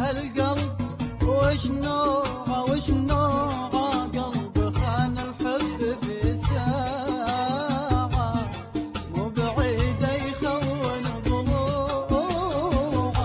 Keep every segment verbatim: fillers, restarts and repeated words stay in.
هالقلب وش نوعه وش نوعه قلب خان الحب في ساعة مو بعيد يخون ضلوعه.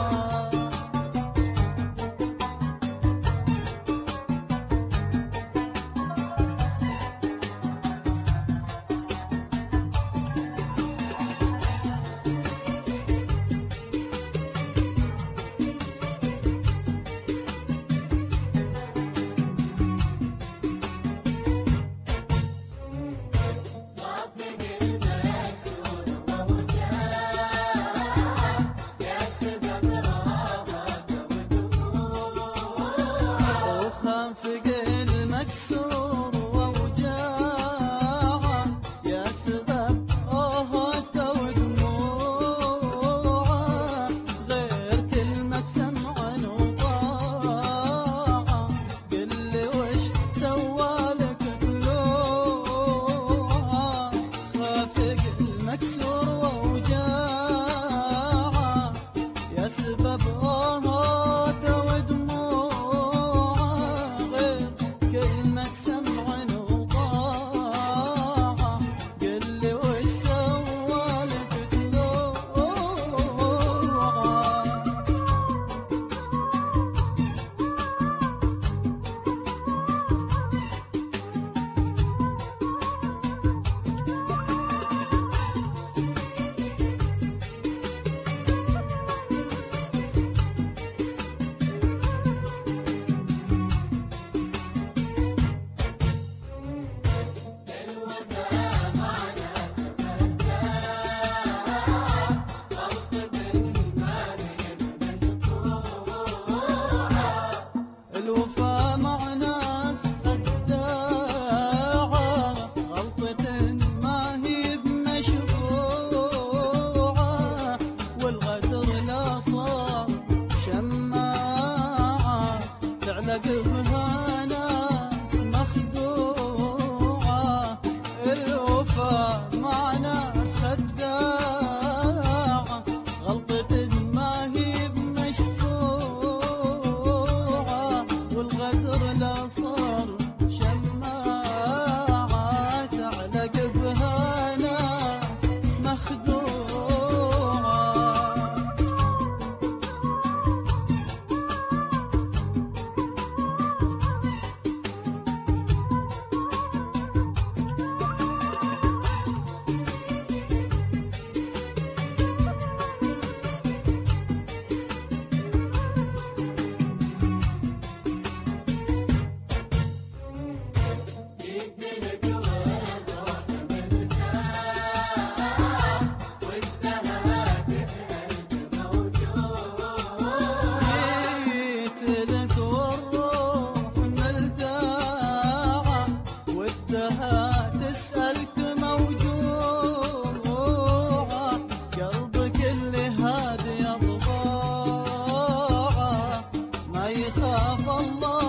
خافق المكسور ووجاعه يا سبب آهاته ودموعه غير كلمة سمع وطاعة قل لي وش سوالك طلوعه. خافق المكسور ووجاعه يا سبب آهاته ودموعه كلمة سمع وطاعة قل لي وش سوالك طلوعه. الوفا مع ناس خداعة غلطة ما هي بمشروعة والغدر لا صار شماعة تعلق بها ناس مخدوعة. الوفا مع ناس خداعة غلطة ما هي بمشروعة والغدر لا صار شماعة تعلق بها ناس مخدوعة. جيت لك والروح ملتاعة ودها تسألك موجوعة قلبك اللي هادي أطباعه ما يخاف الله